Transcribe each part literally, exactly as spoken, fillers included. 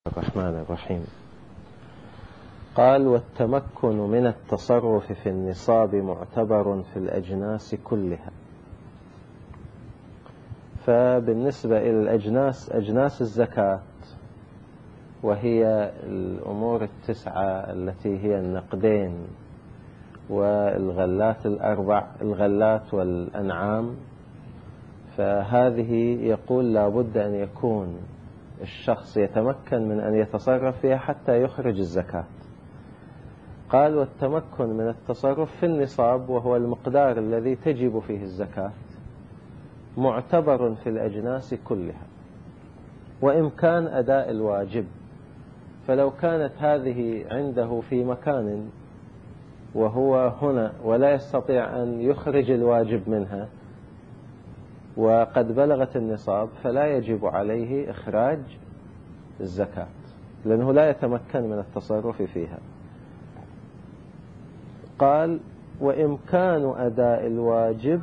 الرحمن الرحيم. قال: والتمكن من التصرف في النصاب معتبر في الأجناس كلها. فبالنسبة إلى الأجناس، أجناس الزكاة وهي الأمور التسعة التي هي النقدين والغلات الأربع، الغلات والأنعام، فهذه يقول لا بد أن يكون الشخص يتمكن من أن يتصرف فيها حتى يخرج الزكاة. قال: والتمكن من التصرف في النصاب وهو المقدار الذي تجب فيه الزكاة معتبر في الأجناس كلها، وإمكان أداء الواجب. فلو كانت هذه عنده في مكان وهو هنا ولا يستطيع أن يخرج الواجب منها وقد بلغت النصاب، فلا يجب عليه إخراج الزكاة لأنه لا يتمكن من التصرف فيها. قال: وإمكان أداء الواجب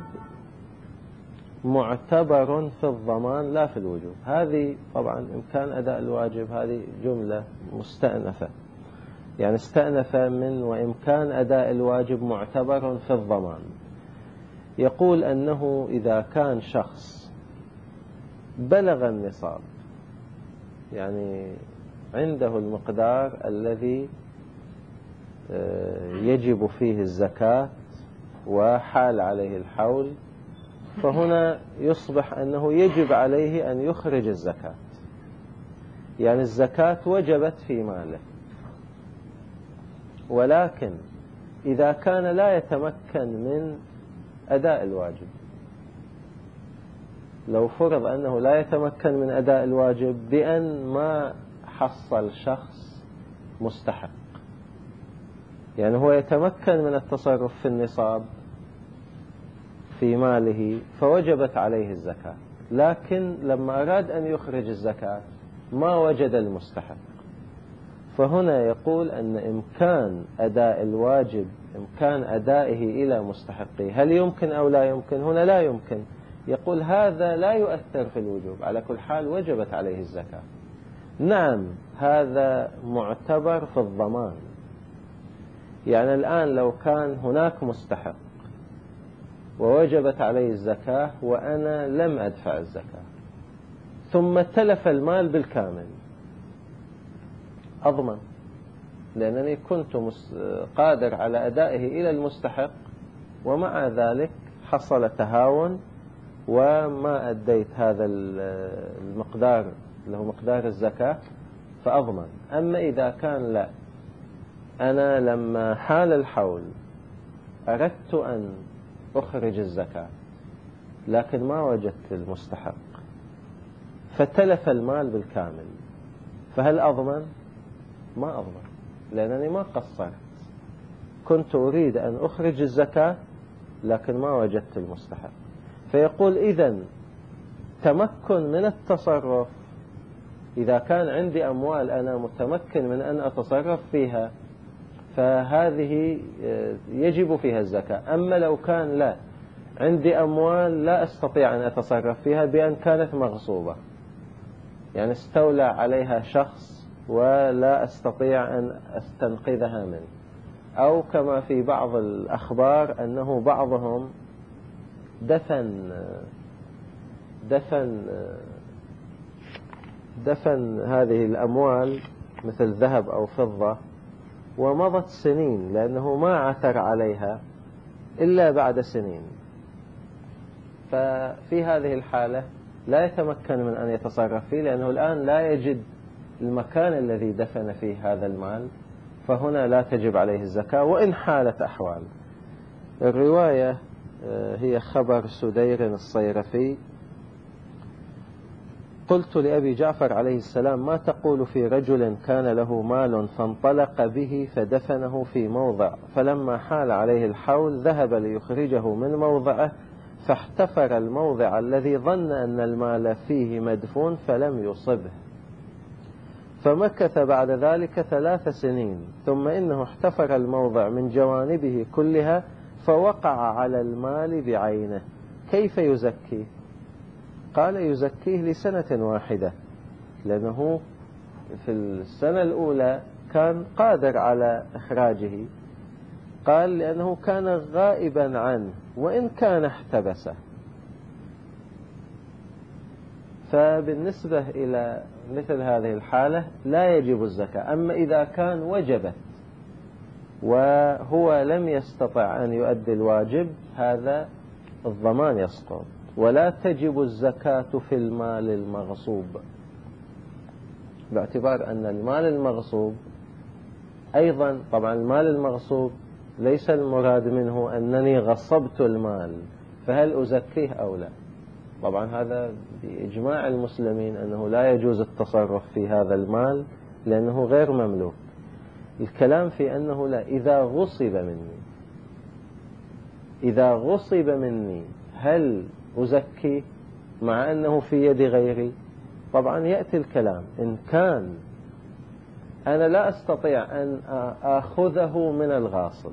معتبر في الضمان لا في الوجوب. هذه طبعا إمكان أداء الواجب هذه جملة مستأنفة، يعني استأنف من وإمكان أداء الواجب معتبر في الضمان. يقول أنه إذا كان شخص بلغ النصاب، يعني عنده المقدار الذي يجب فيه الزكاة وحال عليه الحول، فهنا يصبح أنه يجب عليه أن يخرج الزكاة، يعني الزكاة وجبت في ماله. ولكن إذا كان لا يتمكن من أداء الواجب، لو فرض أنه لا يتمكن من أداء الواجب بأن ما حصل شخص مستحق، يعني هو يتمكن من التصرف في النصاب في ماله فوجبت عليه الزكاة، لكن لما أراد أن يخرج الزكاة ما وجد المستحق، فهنا يقول أن إمكان أداء الواجب، إمكان أدائه إلى مستحقه، هل يمكن أو لا يمكن؟ هنا لا يمكن. يقول هذا لا يؤثر في الوجوب، على كل حال وجبت عليه الزكاة. نعم، هذا معتبر في الضمان، يعني الآن لو كان هناك مستحق ووجبت عليه الزكاة وأنا لم أدفع الزكاة ثم تلف المال بالكامل، أضمن، لأنني كنت قادر على أدائه إلى المستحق ومع ذلك حصل تهاون وما أديت هذا المقدار اللي هو مقدار الزكاة، فأضمن. أما إذا كان لا، أنا لما حال الحول أردت أن أخرج الزكاة لكن ما وجدت المستحق فتلف المال بالكامل، فهل أضمن؟ ما أضمن، لأنني ما قصرت، كنت أريد أن أخرج الزكاة لكن ما وجدت المستحق. فيقول إذن تمكن من التصرف، إذا كان عندي أموال أنا متمكن من أن أتصرف فيها فهذه يجب فيها الزكاة. أما لو كان لا، عندي أموال لا أستطيع أن أتصرف فيها بأن كانت مغصوبة، يعني استولى عليها شخص ولا أستطيع أن أستنقذها منه، أو كما في بعض الأخبار أنه بعضهم دفن دفن دفن هذه الأموال مثل ذهب أو فضة ومضت سنين لأنه ما عثر عليها إلا بعد سنين، ففي هذه الحالة لا يتمكن من أن يتصرف فيه لأنه الآن لا يجد المكان الذي دفن فيه هذا المال، فهنا لا تجب عليه الزكاة وإن حالت أحوال. الرواية هي خبر سدير الصيرفي: قلت لأبي جعفر عليه السلام: ما تقول في رجل كان له مال فانطلق به فدفنه في موضع، فلما حال عليه الحول ذهب ليخرجه من موضعه فاحتفر الموضع الذي ظن أن المال فيه مدفون فلم يصبه، فمكث بعد ذلك ثلاث سنين، ثم إنه احتفر الموضع من جوانبه كلها فوقع على المال بعينه، كيف يزكيه؟ قال: يزكيه لسنة واحدة، لأنه في السنة الأولى كان قادر على إخراجه، قال لأنه كان غائبا عنه وإن كان احتبسه. فبالنسبة إلى مثل هذه الحالة لا يجب الزكاة. أما إذا كان وجبت وهو لم يستطع أن يؤدي الواجب، هذا الضمان يسقط. ولا تجب الزكاة في المال المغصوب، باعتبار أن المال المغصوب أيضا، طبعا المال المغصوب ليس المراد منه أنني غصبت المال فهل أزكيه أو لا. طبعا هذا بإجماع المسلمين أنه لا يجوز التصرف في هذا المال لأنه غير مملوك. الكلام في أنه لا، إذا غصب مني إذا غصب مني هل أزكيه مع أنه في يد غيري؟ طبعا يأتي الكلام إن كان أنا لا أستطيع أن أخذه من الغاصب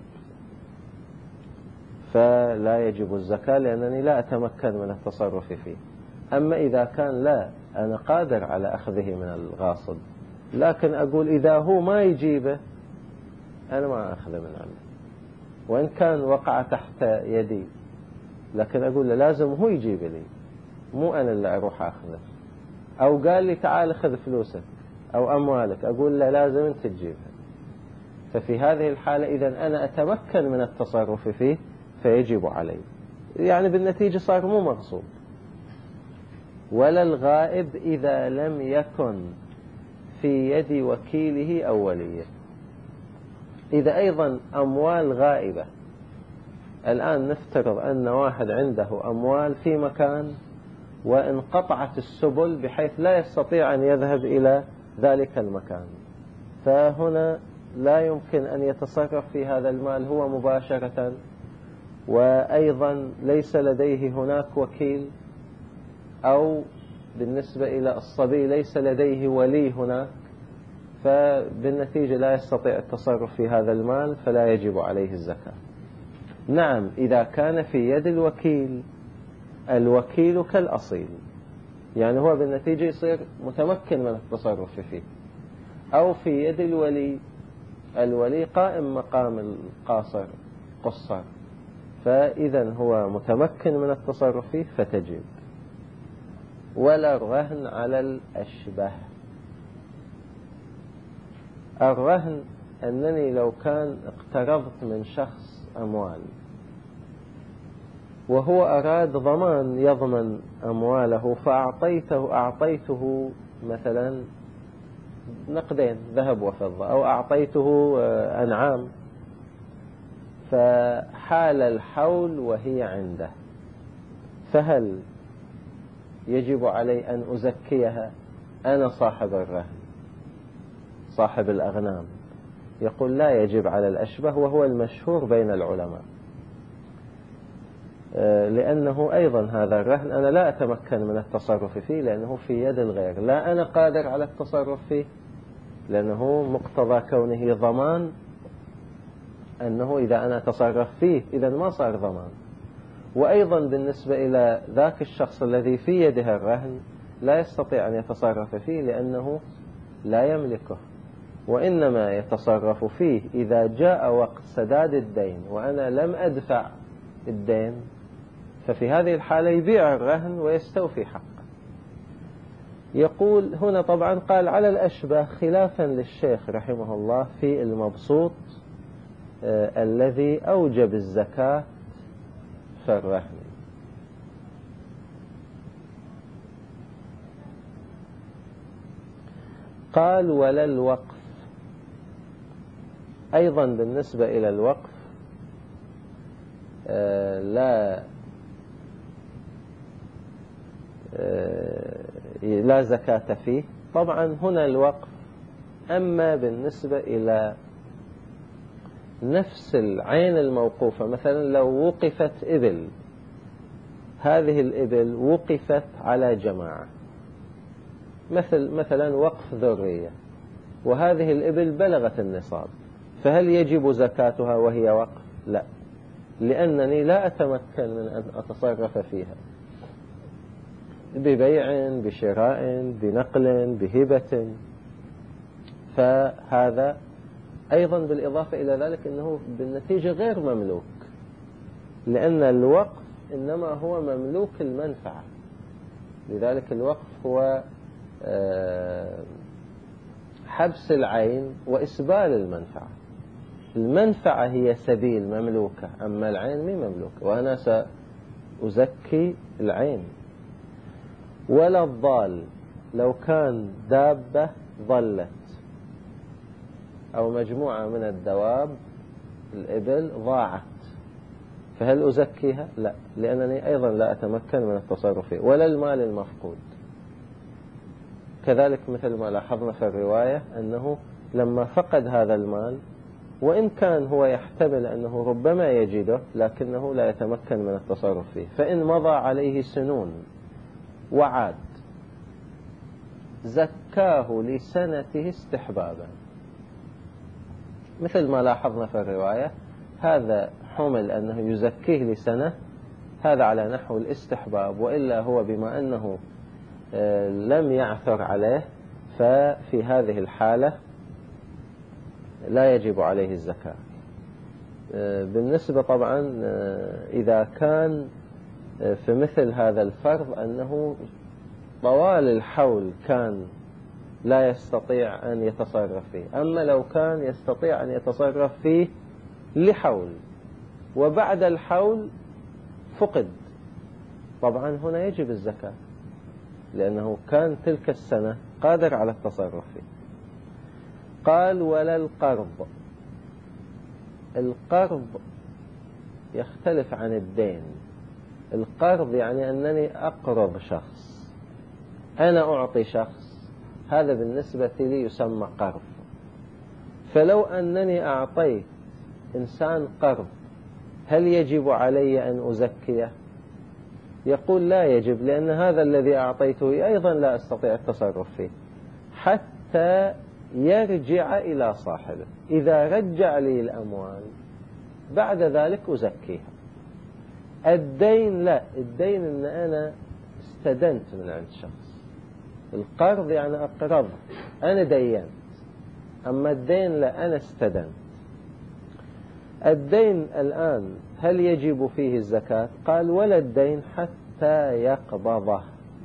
فلا يجب الزكاة لأنني لا أتمكن من التصرف فيه. أما إذا كان لا، أنا قادر على أخذه من الغاصب، لكن أقول إذا هو ما يجيبه أنا ما أخذه من عنده وإن كان وقع تحت يدي، لكن أقول له لازم هو يجيب لي، مو أنا اللي أروح أخذه. أو قال لي تعال خذ فلوسك أو أموالك، أقول له لازم أنت تجيبها. ففي هذه الحالة إذا أنا أتمكن من التصرف فيه فيجب علي، يعني بالنتيجة صار مو مغصوب. ولا الغائب إذا لم يكن في يد وكيله أو وليه. إذا أيضا أموال غائبة، الآن نفترض أن واحد عنده أموال في مكان وانقطعت السبل بحيث لا يستطيع أن يذهب إلى ذلك المكان، فهنا لا يمكن أن يتصرف في هذا المال هو مباشرة، وأيضا ليس لديه هناك وكيل، أو بالنسبة إلى الصبي ليس لديه ولي هناك، فبالنتيجة لا يستطيع التصرف في هذا المال فلا يجب عليه الزكاة. نعم إذا كان في يد الوكيل، الوكيل كالأصيل، يعني هو بالنتيجة يصير متمكن من التصرف فيه. أو في يد الولي، الولي قائم مقام القاصر قصر، فإذا هو متمكن من التصرف فيه فتجب. ولا الرهن على الأشبه. الرهن أنني لو كان اقترضت من شخص أموال وهو أراد ضمان يضمن أمواله، فأعطيته أعطيته مثلا نقدين ذهب وفضة، أو أعطيته أنعام، فحال الحول وهي عنده، فهل يجب علي أن أزكيها؟ أنا صاحب الرهن صاحب الأغنام. يقول لا يجب على الأشبه، وهو المشهور بين العلماء، لأنه أيضا هذا الرهن أنا لا أتمكن من التصرف فيه لأنه في يد الغير، لا أنا قادر على التصرف فيه لأنه مقتضى كونه ضمان أنه إذا أنا أتصرف فيه إذا ما صار ضمان. وأيضا بالنسبة إلى ذاك الشخص الذي في يده الرهن لا يستطيع أن يتصرف فيه لأنه لا يملكه، وإنما يتصرف فيه إذا جاء وقت سداد الدين وأنا لم أدفع الدين، ففي هذه الحالة يبيع الرهن ويستوفي حقه. يقول هنا طبعا قال على الأشبه خلافا للشيخ رحمه الله في المبسوط آه الذي أوجب الزكاة في الرهن. قال ولا الوقف. أيضا بالنسبة إلى الوقف آه لا آه لا زكاة فيه. طبعا هنا الوقف أما بالنسبة إلى نفس العين الموقوفة، مثلا لو وقفت إبل، هذه الإبل وقفت على جماعة، مثل مثلا وقف ذرية، وهذه الإبل بلغت النصاب، فهل يجب زكاتها وهي وقف؟ لا، لأنني لا أتمكن من أن أتصرف فيها ببيع بشراء بنقل بهبة، فهذا أيضا بالإضافة إلى ذلك أنه بالنتيجة غير مملوك، لأن الوقف إنما هو مملوك المنفعة. لذلك الوقف هو حبس العين وإسبال المنفعة. المنفعة هي سبيل مملوكة، أما العين مي مملوكة، وأنا سأزكي العين. ولا الضال، لو كان دابة ضلت أو مجموعة من الدواب الإبل ضاعت، فهل أزكيها؟ لا، لأنني أيضا لا أتمكن من التصرف فيه. ولا المال المفقود، كذلك مثل ما لاحظنا في الرواية أنه لما فقد هذا المال، وإن كان هو يحتمل أنه ربما يجده، لكنه لا يتمكن من التصرف فيه، فإن مضى عليه سنون وعاد زكاه لسنته استحبابا، مثل ما لاحظنا في الرواية. هذا حمل أنه يزكيه لسنة، هذا على نحو الاستحباب، وإلا هو بما أنه لم يعثر عليه، ففي هذه الحالة لا يجب عليه الزكاة. بالنسبة طبعا إذا كان في مثل هذا الفرض أنه طوال الحول كان لا يستطيع أن يتصرف فيه، أما لو كان يستطيع أن يتصرف فيه لحول وبعد الحول فقد، طبعا هنا يجب الزكاة، لأنه كان تلك السنة قادر على التصرف فيه. قال ولا القرض. القرض يختلف عن الدين. القرض يعني أنني أقرض شخص، أنا أعطي شخص، هذا بالنسبة لي يسمى قرض. فلو أنني أعطيت إنسان قرض هل يجب علي أن أزكيه؟ يقول لا يجب، لأن هذا الذي أعطيته أيضا لا أستطيع التصرف فيه حتى يرجع إلى صاحبه. إذا رجع لي الأموال بعد ذلك أزكيها. الدين لا، الدين إن أنا استدنت من عند شخص. القرض يعني أقرض، أنا دينت، أما الدين لا، أنا استدنت. الدين الآن هل يجب فيه الزكاة؟ قال ولا الدين حتى يقبضه.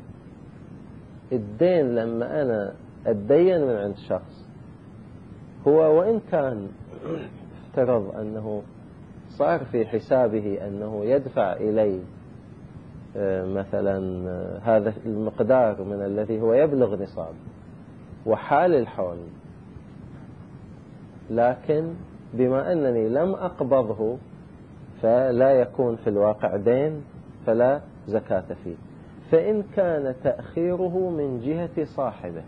الدين لما أنا أدين من عند شخص، هو وإن كان افترض أنه صار في حسابه أنه يدفع إلي مثلا هذا المقدار من الذي هو يبلغ نصاب وحال الحول، لكن بما أنني لم أقبضه فلا يكون في الواقع دين، فلا زكاة فيه. فإن كان تأخيره من جهة صاحبه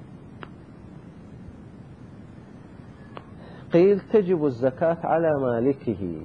قيل تجب الزكاة على مالكه.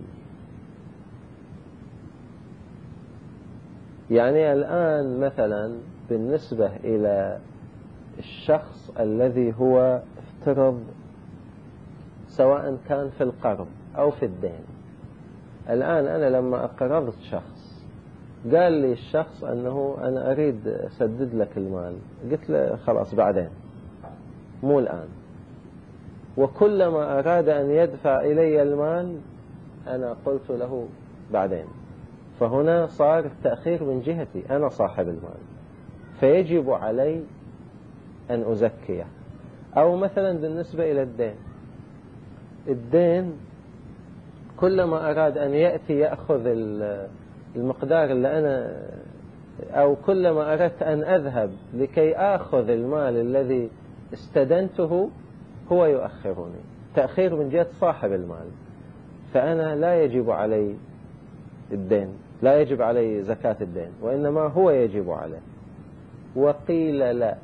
يعني الآن مثلا بالنسبة إلى الشخص الذي هو افترض سواء كان في القرض أو في الدين، الآن أنا لما أقرضت شخص قال لي الشخص أنه أنا أريد أسدد لك المال، قلت له خلاص بعدين مو الآن، وكلما أراد أن يدفع إلي المال أنا قلت له بعدين، فهنا صار التأخير من جهتي، أنا صاحب المال، فيجب علي أن أزكيه. أو مثلا بالنسبة إلى الدين، الدين كلما أراد أن يأتي يأخذ المقدار اللي أنا، أو كلما أردت أن أذهب لكي أخذ المال الذي استدنته هو يؤخرني، تأخير من جهة صاحب المال، فأنا لا يجب علي الدين، لا يجب علي زكاة الدين، وإنما هو يجب عليه. وقيل لا،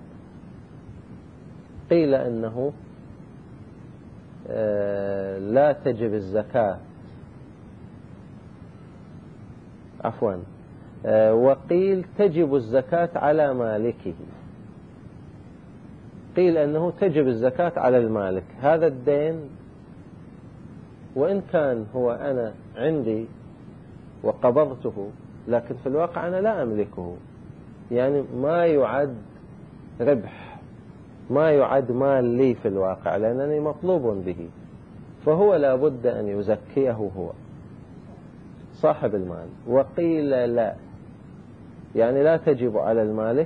قيل أنه لا تجب الزكاة، عفوا، وقيل تجب الزكاة على مالكه. قيل أنه تجب الزكاة على المالك. هذا الدين وإن كان هو أنا عندي وقبضته، لكن في الواقع أنا لا أملكه، يعني ما يعد ربح، ما يعد مال لي في الواقع لأنني مطلوب به، فهو لا بد أن يزكيه هو صاحب المال. وقيل لا، يعني لا تجب على المالك.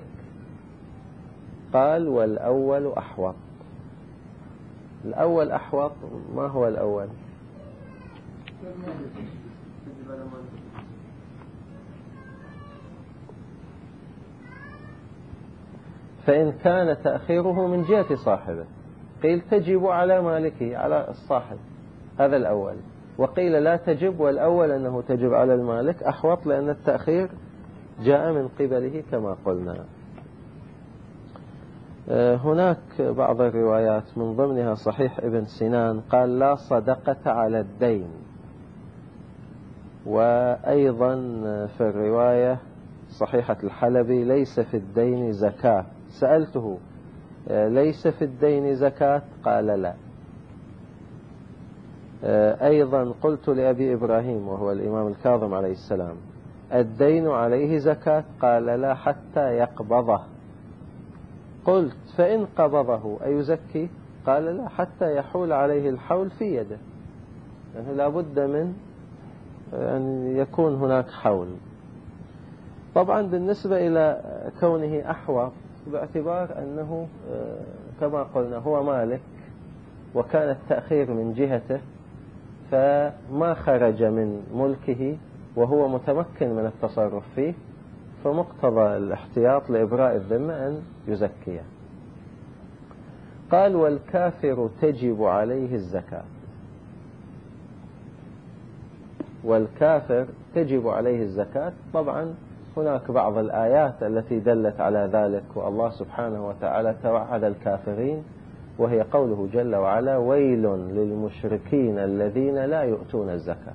قال والأول أحوط. الأول أحوط، ما هو الأول؟ فإن كان تأخيره من جهة صاحبه، قيل تجب على مالكه، على الصاحب، هذا الأول. وقيل لا تجب، والأول أنه تجب على المالك أحوط، لأن التأخير جاء من قبله كما قلنا. هناك بعض الروايات من ضمنها صحيح ابن سنان قال لا صدقة على الدين. وأيضا في الرواية صحيحة الحلبي ليس في الدين زكاة. سألته ليس في الدين زكاة؟ قال لا. أيضا قلت لأبي إبراهيم وهو الإمام الكاظم عليه السلام الدين عليه زكاة؟ قال لا حتى يقبضه. قلت فإن قبضه أيزكي؟ قال لا حتى يحول عليه الحول في يده، يعني لا بد من أن يكون هناك حول. طبعا بالنسبة إلى كونه أحوط باعتبار أنه كما قلنا هو مالك وكان التأخير من جهته، فما خرج من ملكه وهو متمكن من التصرف فيه، فمقتضى الاحتياط لإبراء الذمة أن يزكيه. قال والكافر تجب عليه الزكاة. والكافر تجب عليه الزكاة. طبعا هناك بعض الآيات التي دلت على ذلك، والله سبحانه وتعالى توعد الكافرين، وهي قوله جل وعلا ويل للمشركين الذين لا يؤتون الزكاة.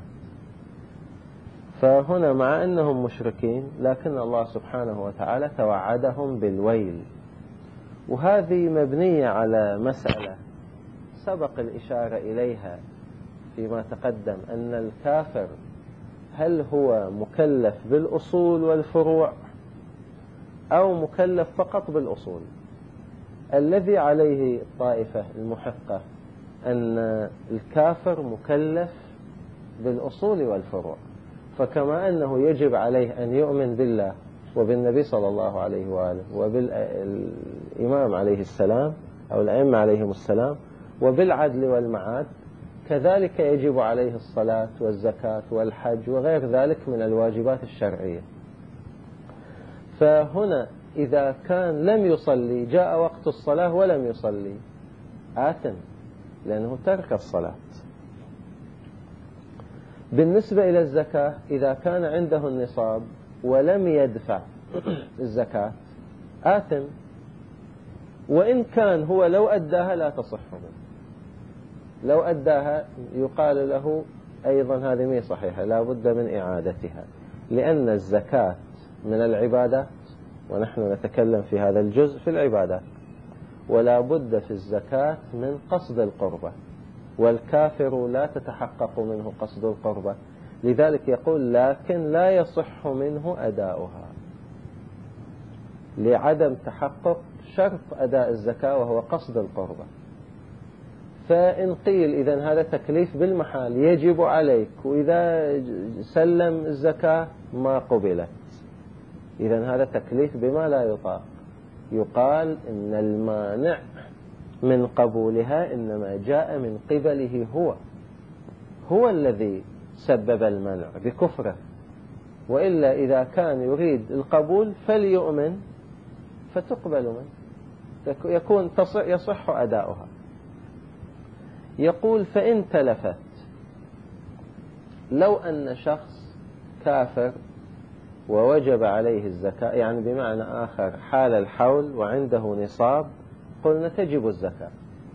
فهنا مع أنهم مشركين لكن الله سبحانه وتعالى توعدهم بالويل، وهذه مبنية على مسألة سبق الإشارة إليها فيما تقدم، أن الكافر هل هو مكلف بالأصول والفروع أو مكلف فقط بالأصول؟ الذي عليه الطائفة المحقة أن الكافر مكلف بالأصول والفروع، فكما أنه يجب عليه أن يؤمن بالله وبالنبي صلى الله عليه وآله وبالإمام عليه السلام أو الأئمة عليهم السلام وبالعدل والمعاد، كذلك يجب عليه الصلاة والزكاة والحج وغير ذلك من الواجبات الشرعية. فهنا إذا كان لم يصلي، جاء وقت الصلاة ولم يصلي، آثم لأنه ترك الصلاة. بالنسبة إلى الزكاة، إذا كان عنده النصاب ولم يدفع الزكاة آثم، وإن كان هو لو أداها لا تصح منه، لو أداها يقال له أيضا هذه مي صحيحة لا بد من إعادتها، لأن الزكاة من العبادات، ونحن نتكلم في هذا الجزء في العبادات، ولا بد في الزكاة من قصد القربة، والكافر لا تتحقق منه قصد القربة، لذلك يقول لكن لا يصح منه أداؤها لعدم تحقق شرط أداء الزكاة وهو قصد القربة. فإن قيل إذن هذا تكليف بالمحال يجب عليك، وإذا سلم الزكاة ما قبلت، إذن هذا تكليف بما لا يطاق، يقال إن المانع من قبولها إنما جاء من قبله هو هو الذي سبب المنع بكفره، وإلا إذا كان يريد القبول فليؤمن فتقبل منه، يكون يصح أداؤها. يقول فإن تلفت، لو أن شخص كافر ووجب عليه الزكاة، يعني بمعنى آخر حال الحول وعنده نصاب، قلنا تجب الزكاة،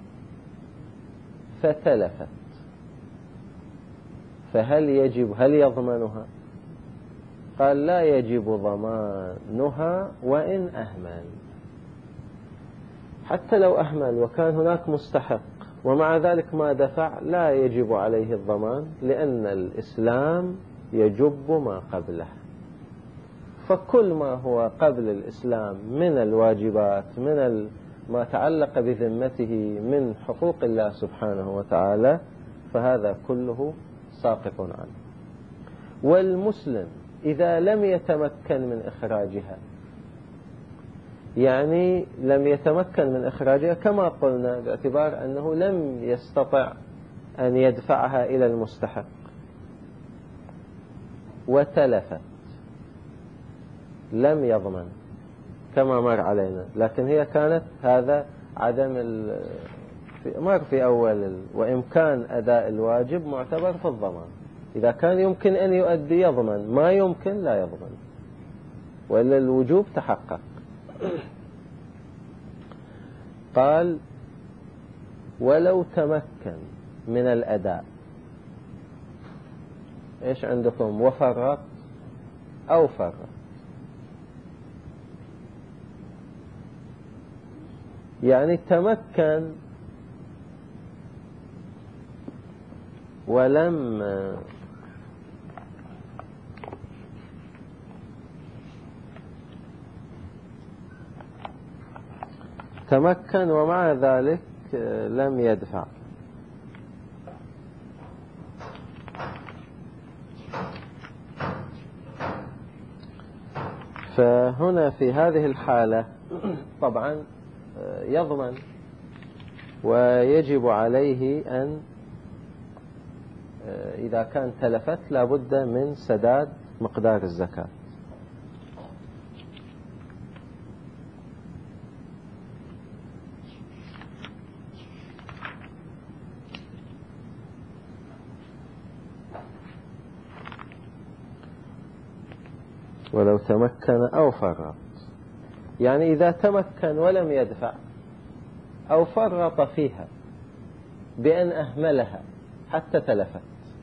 فتلفت، فهل يجب هل يضمنها؟ قال لا يجب ضمانها وإن أهمل، حتى لو أهمل وكان هناك مستحق ومع ذلك ما دفع لا يجب عليه الضمان، لأن الإسلام يجب ما قبله، فكل ما هو قبل الإسلام من الواجبات من ما تعلق بذمته من حقوق الله سبحانه وتعالى فهذا كله ساقط عنه. والمسلم إذا لم يتمكن من إخراجها، يعني لم يتمكن من إخراجها كما قلنا باعتبار أنه لم يستطع أن يدفعها إلى المستحق وتلفت، لم يضمن كما مر علينا، لكن هي كانت هذا عدم مر في أول وإمكان أداء الواجب معتبر في الضمان. إذا كان يمكن أن يؤدي يضمن، ما يمكن لا يضمن، وإلا الوجوب تحقق. قال ولو تمكن من الأداء، إيش عندكم؟ وفرط أو فرط. يعني تمكن ولم تمكن ومع ذلك لم يدفع. فهنا في هذه الحالة طبعا يضمن ويجب عليه أن إذا كان تلفت لابد من سداد مقدار الزكاة. ولو تمكن أو فرط، يعني إذا تمكن ولم يدفع أو فرط فيها بأن أهملها حتى تلفت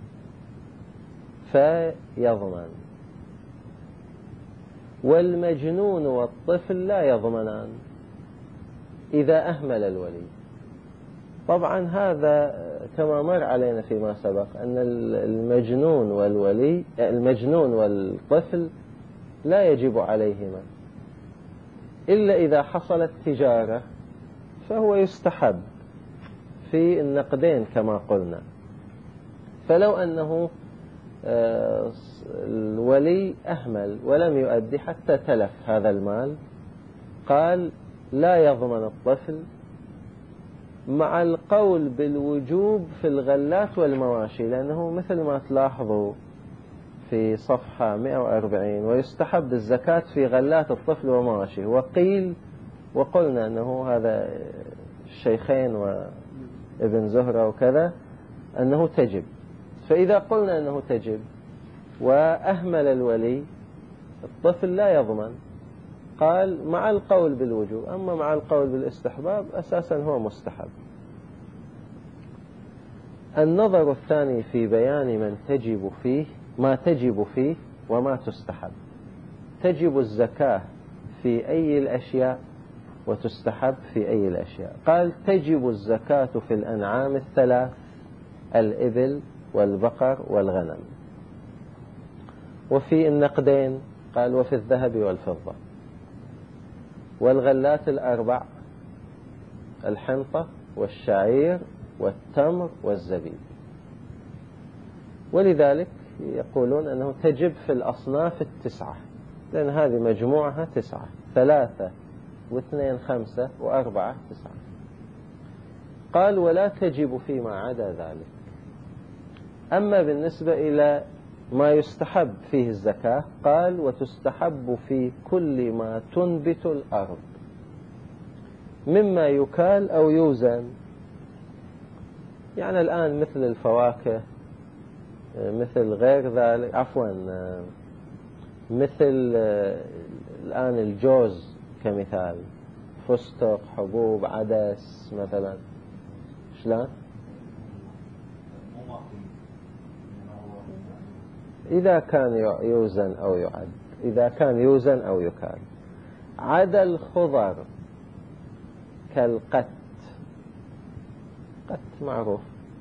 فيضمن. والمجنون والطفل لا يضمنان إذا أهمل الولي. طبعا هذا كما مر علينا فيما سبق أن المجنون والولي المجنون والطفل لا يجب عليهما إلا إذا حصلت تجارة، فهو يستحب في النقدين كما قلنا. فلو أنه الولي أهمل ولم يؤدي حتى تلف هذا المال، قال لا يضمن الطفل، مع القول بالوجوب في الغلات والمواشي، لأنه مثل ما تلاحظوا في صفحة مئة وأربعين ويستحب الزكاة في غلات الطفل ومواشيه، وقيل وقلنا أنه هذا الشيخين وابن زهرة وكذا أنه تجب. فإذا قلنا أنه تجب وأهمل الولي الطفل لا يضمن، قال مع القول بالوجوب، أما مع القول بالاستحباب أساسا هو مستحب. النظر الثاني في بيان من تجب فيه ما تجب فيه وما تستحب. تجب الزكاة في أي الأشياء وتستحب في أي الأشياء. قال تجب الزكاة في الأنعام الثلاث: الإبل والبقر والغنم. وفي النقدين قال وفي الذهب والفضة. والغلات الأربع: الحنطة والشعير والتمر والزبيب. ولذلك يقولون أنه تجب في الأصناف التسعة، لأن هذه مجموعها تسعة: ثلاثة واثنين خمسة وأربعة تسعة. قال ولا تجب فيما عدا ذلك. أما بالنسبة إلى ما يستحب فيه الزكاة، قال وتستحب في كل ما تنبت الأرض مما يكال أو يوزن. يعني الآن مثل الفواكه، مثل غير ذلك، عفوا مثل الآن الجوز كمثال، فستق، حبوب، عدس مثلا. شلون؟ إذا كان يوزن أو يعد، إذا كان يوزن أو يكال. عدا الخضر كالقت، قت معروف،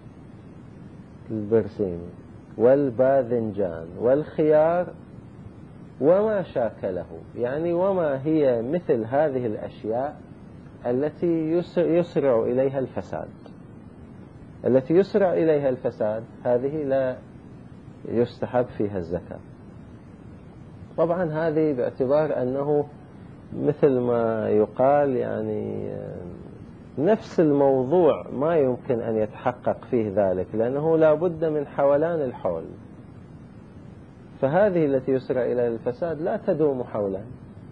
البرسيم والباذنجان والخيار وما شاكله، يعني وما هي مثل هذه الأشياء التي يسرع إليها الفساد. التي يسرع إليها الفساد هذه لا يستحب فيها الزكاة. طبعا هذه باعتبار أنه مثل ما يقال يعني نفس الموضوع ما يمكن أن يتحقق فيه ذلك، لأنه لا بد من حولان الحول. فهذه التي يسرع إلى الفساد لا تدوم حولا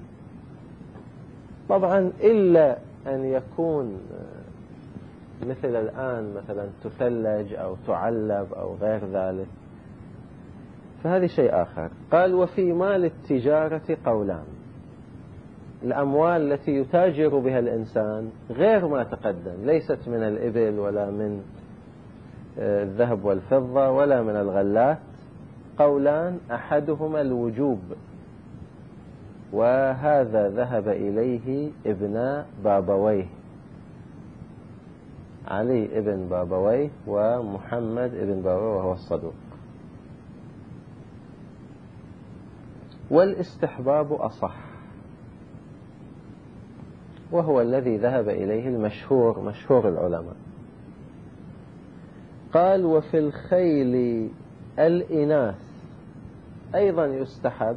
طبعا، إلا أن يكون مثل الآن مثلا تثلج أو تعلب أو غير ذلك، فهذه شيء آخر. قال وفي مال التجارة قولان. الأموال التي يتاجر بها الإنسان غير ما تقدم، ليست من الإبل ولا من الذهب والفضة ولا من الغلات. قولان أحدهما الوجوب، وهذا ذهب إليه ابن بابويه، علي ابن بابويه ومحمد ابن بابويه وهو الصدوق. والاستحباب أصح، وهو الذي ذهب إليه المشهور مشهور العلماء. قال وفي الخيل الإناث أيضا يستحب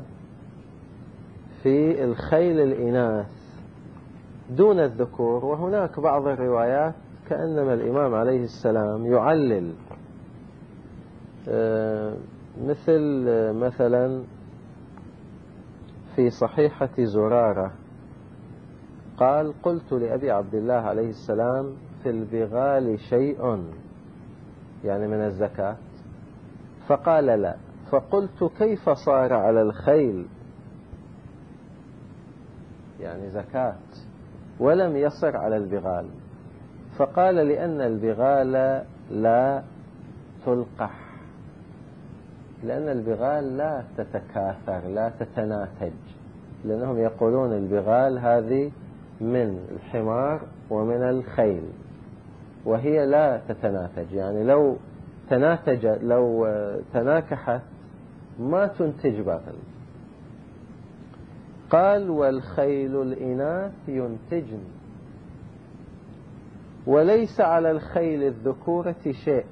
في الخيل الإناث دون الذكور. وهناك بعض الروايات كأنما الإمام عليه السلام يعلل، مثل مثلا في صحيحة زرارة قال قلت لأبي عبد الله عليه السلام في البغال شيء يعني من الزكاة، فقال لا. فقلت كيف صار على الخيل يعني زكاة ولم يصر على البغال؟ فقال لأن البغال لا تلقح، لأن البغال لا تتكاثر لا تتناتج، لأنهم يقولون البغال هذه من الحمار ومن الخيل وهي لا تتناتج، يعني لو تناتج لو تناكحت ما تنتج باطل. قال والخيل الإناث ينتجن وليس على الخيل الذكورة شيء.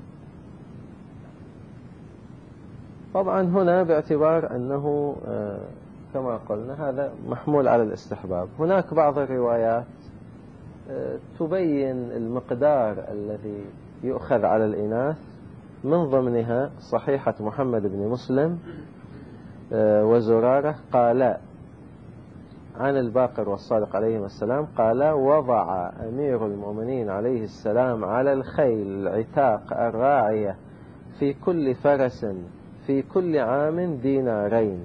طبعا هنا باعتبار أنه كما قلنا هذا محمول على الاستحباب. هناك بعض الروايات تبين المقدار الذي يؤخذ على الإناث، من ضمنها صحيحة محمد بن مسلم وزرارة قال عن الباقر والصادق عليهما السلام قال وضع أمير المؤمنين عليه السلام على الخيل العتاق الراعية في كل فرس في كل عام دينارين،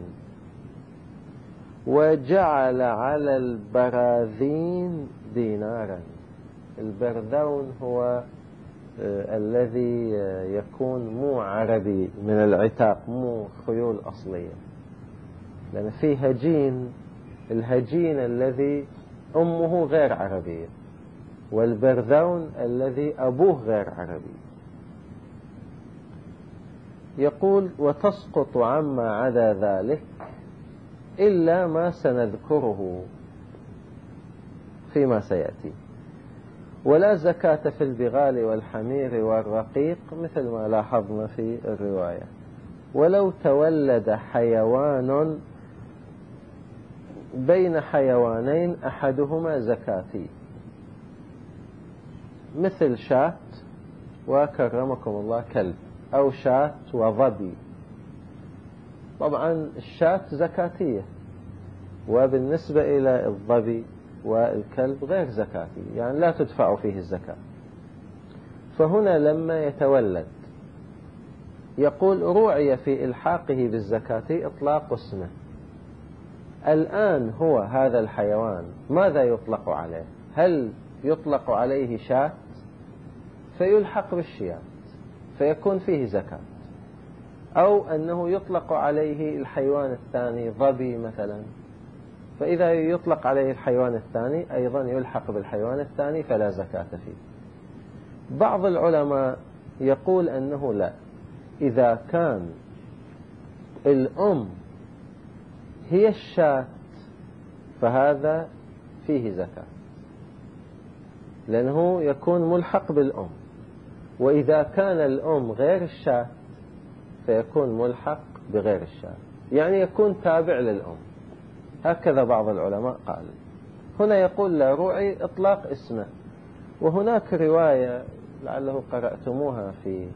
وجعل على البراذين دينارا. البرذون هو آه الذي يكون مو عربي من العتاق، مو خيول أصلية، لأن فيه هجين، الهجين الذي أمه غير عربية، والبرذون الذي أبوه غير عربي. يقول وتسقط عما عدا ذلك إلا ما سنذكره فيما سيأتي. ولا زكاة في البغال والحمير والرقيق مثل ما لاحظنا في الرواية. ولو تولد حيوان بين حيوانين أحدهما زكاتي، مثل شاة وكرمكم الله كلب، أو شاة وظبي. طبعا الشاة زكاتية، وبالنسبة إلى الظبي والكلب غير زكاتي، يعني لا تدفع فيه الزكاة. فهنا لما يتولد يقول روعي في إلحاقه بالزكاة إطلاق اسمه. الآن هو هذا الحيوان ماذا يطلق عليه؟ هل يطلق عليه شاة فيلحق بالشياة فيكون فيه زكاة، أو أنه يطلق عليه الحيوان الثاني ظبي مثلا، فإذا يطلق عليه الحيوان الثاني أيضا يلحق بالحيوان الثاني فلا زكاة فيه. بعض العلماء يقول أنه لا، إذا كان الأم هي الشاة فهذا فيه زكاة، لأنه يكون ملحق بالأم، وإذا كان الأم غير الشاة فيكون ملحق بغير الشاة، يعني يكون تابع للأم. هكذا بعض العلماء قال. هنا يقول لا روعي إطلاق اسمه. وهناك رواية لعله قرأتموها في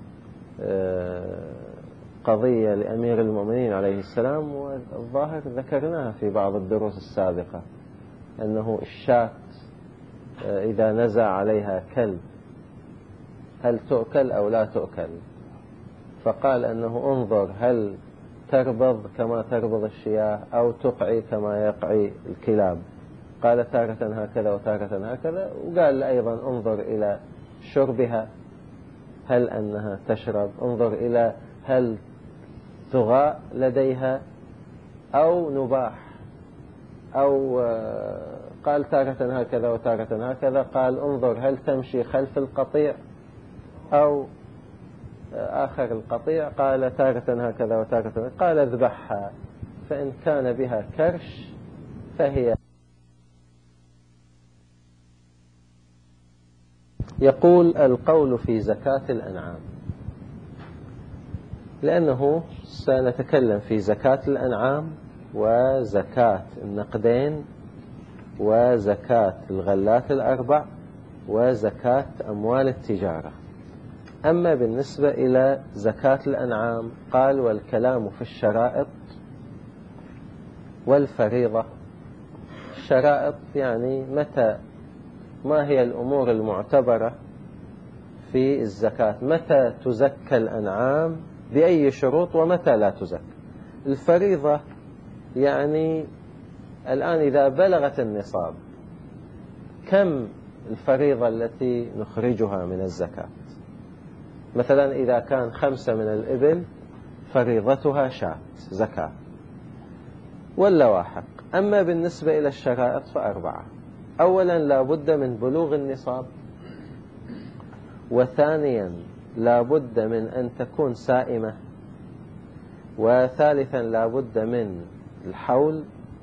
قضية لأمير المؤمنين عليه السلام، والظاهر ذكرناها في بعض الدروس السابقة، أنه الشاة إذا نزع عليها كلب هل تؤكل أو لا تؤكل، فقال أنه انظر هل تربض كما تربض الشياه أو تقعي كما يقعي الكلاب. قال تارة هكذا وتارة هكذا. وقال أيضا انظر إلى شربها، هل أنها تشرب، انظر إلى هل ثغاء لديها أو نباح، أو قال تارة هكذا وتارة هكذا. قال انظر هل تمشي خلف القطيع أو آخر القطيع. قال تارة هكذا وتارة هكذا. قال اذبحها فإن كان بها كرش فهي. يقول القول في زكاة الأنعام، لأنه سنتكلم في زكاة الأنعام وزكاة النقدين وزكاة الغلات الأربع وزكاة أموال التجارة. أما بالنسبة إلى زكاة الأنعام قال والكلام في الشرائط والفريضة. الشرائط يعني متى، ما هي الأمور المعتبرة في الزكاة، متى تزكى الأنعام بأي شروط ومتى لا تزكى. الفريضة يعني الآن إذا بلغت النصاب كم الفريضة التي نخرجها من الزكاة. مثلا إذا كان خمسة من الإبل فريضتها شاة زكاة واللواحق. أما بالنسبة إلى الشرائط فأربعة. أولا لا بد من بلوغ النصاب، وثانيا لا بد من أن تكون سائمة، وثالثا لا بد من الحول،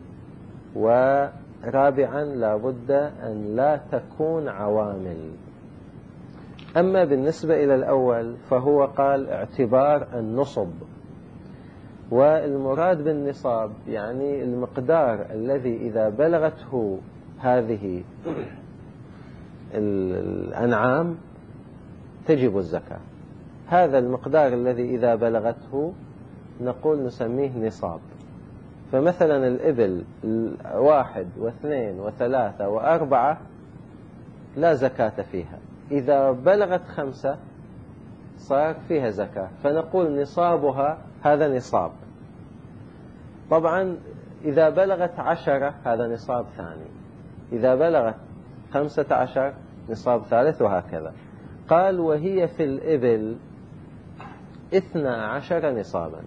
ورابعا لا بد أن لا تكون عوامل. أما بالنسبة إلى الأول فهو قال اعتبار النصب، والمراد بالنصاب يعني المقدار الذي إذا بلغته هذه الأنعام تجب الزكاة. هذا المقدار الذي إذا بلغته نقول نسميه نصاب. فمثلا الإبل واحد واثنين وثلاثة وأربعة لا زكاة فيها، إذا بلغت خمسة صار فيها زكاة، فنقول نصابها هذا نصاب. طبعا إذا بلغت عشرة هذا نصاب ثاني، إذا بلغت خمسة عشر نصاب ثالث، وهكذا. قال وهي في الإبل اثنا عشر نصابا،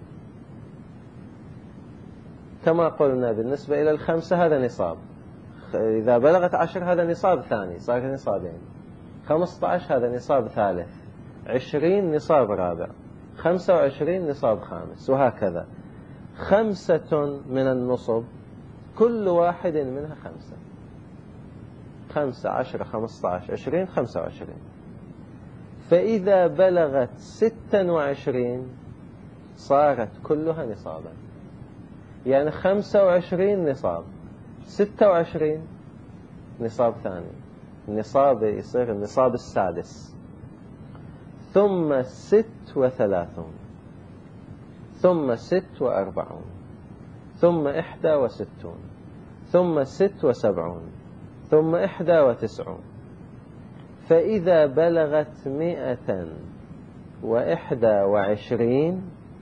كما قلنا بالنسبة إلى الخمسة هذا نصاب، إذا بلغت عشر هذا نصاب ثاني صار نصابين، خمسة عشر هذا نصاب ثالث، عشرين نصاب رابع، خمسة وعشرين نصاب خامس، وهكذا. خمسة من النصب كل واحد منها خمسة، خمسة عشر خمسة عشر عشرين خمسة وعشرين. فإذا بلغت ستة وعشرين صارت كلها نصابا، يعني خمسة وعشرين نصاب، ستة وعشرين نصاب ثاني، النصاب يصير النصاب السادس، ثم ست وثلاثون، ثم ست وأربعون، ثم إحدى وستون، ثم ست وسبعون، ثم إحدى وتسعون. فإذا بلغت مئة وإحدى وعشرين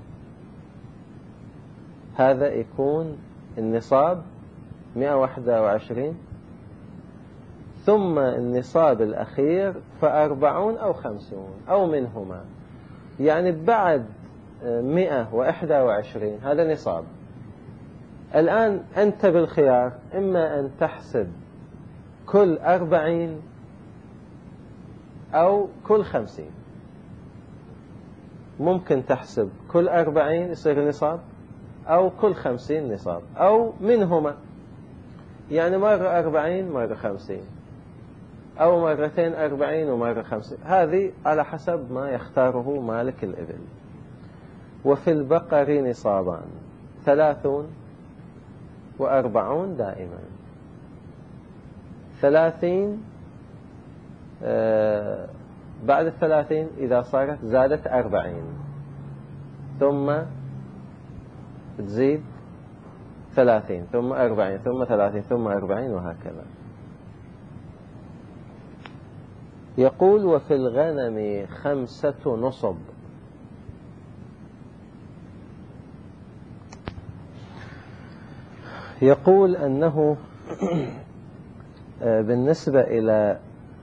هذا يكون النصاب مئة وإحدى وعشرين، ثم النصاب الأخير فأربعون أو خمسون أو منهما، يعني بعد مئة وإحدى وعشرين هذا نصاب. الآن أنت بالخيار، إما أن تحسب كل أربعين أو كل خمسين. ممكن تحسب كل أربعين يصير نصاب، أو كل خمسين نصاب، أو منهما، يعني مرة أربعين مرة خمسين. أو مرتين أربعين ومرة خمسين، هذه على حسب ما يختاره مالك الإبل. وفي البقر نصابان، ثلاثون وأربعون دائما. ثلاثين آه بعد الثلاثين إذا صارت زادت أربعين، ثم تزيد ثلاثين، ثم أربعين، ثم ثلاثين، ثم أربعين، وهكذا. يقول وفي الغنم خمسة نصب. يقول أنه بالنسبة إلى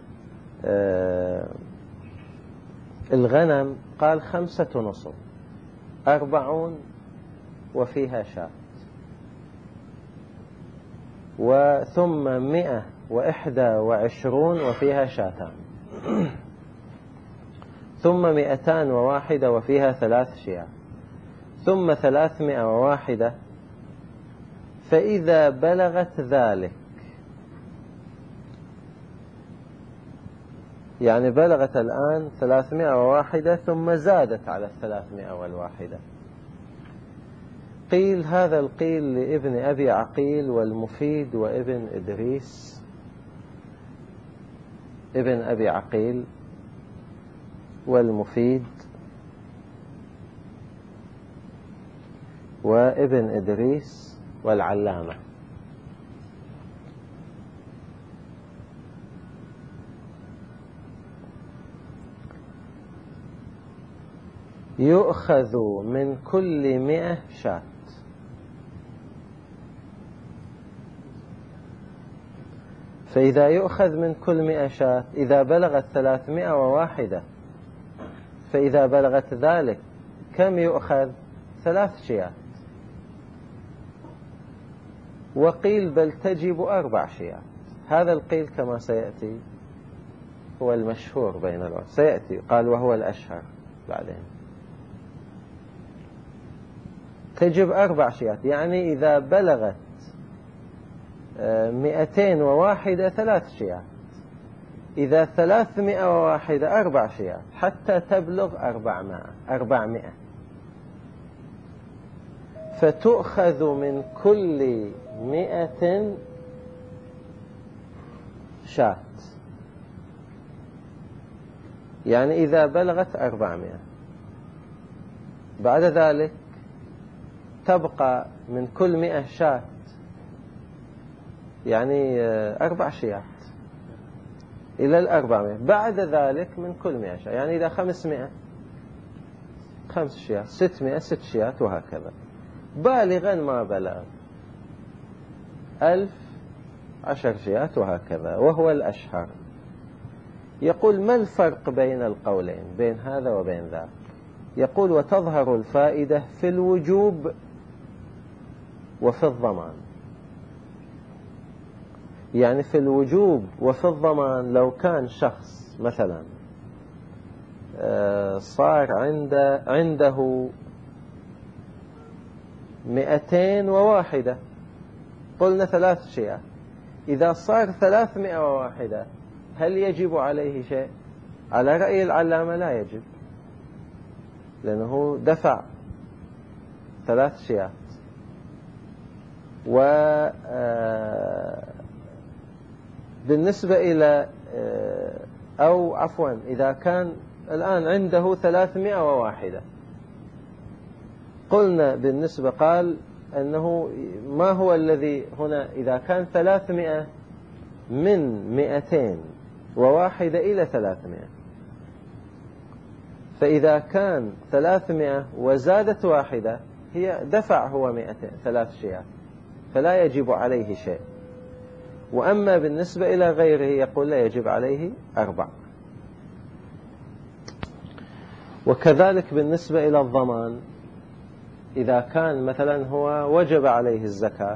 الغنم قال خمسة نصب، أربعون وفيها شاة، وثم مئة وإحدى وعشرون وفيها شاتان، ثم مئتان وواحدة وفيها ثلاث شياه، ثم ثلاثمائة وواحدة. فإذا بلغت ذلك، يعني بلغت الآن ثلاثمائة وواحدة ثم زادت على الثلاثمائة والواحدة، قيل هذا القيل لابن أبي عقيل والمفيد وابن إدريس. ابن أبي عقيل والمفيد وابن إدريس والعلامة. يؤخذ من كل مئة شاة. فإذا يؤخذ من كل مئة شاة إذا بلغت ثلاثمائة وواحدة، فإذا بلغت ذلك كم يؤخذ؟ ثلاث شيات. وقيل بل تجب أربع شيات. هذا القيل كما سيأتي هو المشهور بين العلماء، سيأتي قال وهو الأشهر بعدين. تجب أربع شيات، يعني إذا بلغت مئتين وواحدة ثلاث شيات، إذا ثلاثمائة وواحدة أربع شيات، حتى تبلغ أربعمائة أربعمائة. فتؤخذ من كل مئة شاة، يعني إذا بلغت أربعمائة. بعد ذلك تبقى من كل مئة شاة، يعني أربع شيات إلى الأربعمائة. بعد ذلك من كل مئة شاة، يعني إذا خمسمائة خمس شيات، ستمائة ست شيات، وهكذا. بالغا ما بلغ ألف عشر شيات، وهكذا، وهو الأشهر. يقول ما الفرق بين القولين، بين هذا وبين ذاك؟ يقول وتظهر الفائدة في الوجوب وفي الضمان. يعني في الوجوب وفي الضمان لو كان شخص مثلا صار عنده عنده مئتين وواحدة، قلنا ثلاث شيئات، إذا صار ثلاثمائة وواحدة هل يجب عليه شيء؟ على رأي العلامة لا يجب، لأنه دفع ثلاث شيئات. و بالنسبة إلى أو عفوا إذا كان الآن عنده ثلاثمائة وواحدة، قلنا بالنسبة قال أنه ما هو الذي هنا، إذا كان ثلاثمائة من مئتين وواحدة إلى ثلاثمائة، فإذا كان ثلاثمائة وزادت واحدة هي دفع هو مئتين ثلاث شيئات، فلا يجب عليه شيء. وأما بالنسبة إلى غيره يقول لا يجب عليه أربع. وكذلك بالنسبة إلى الضمان، إذا كان مثلا هو وجب عليه الزكاة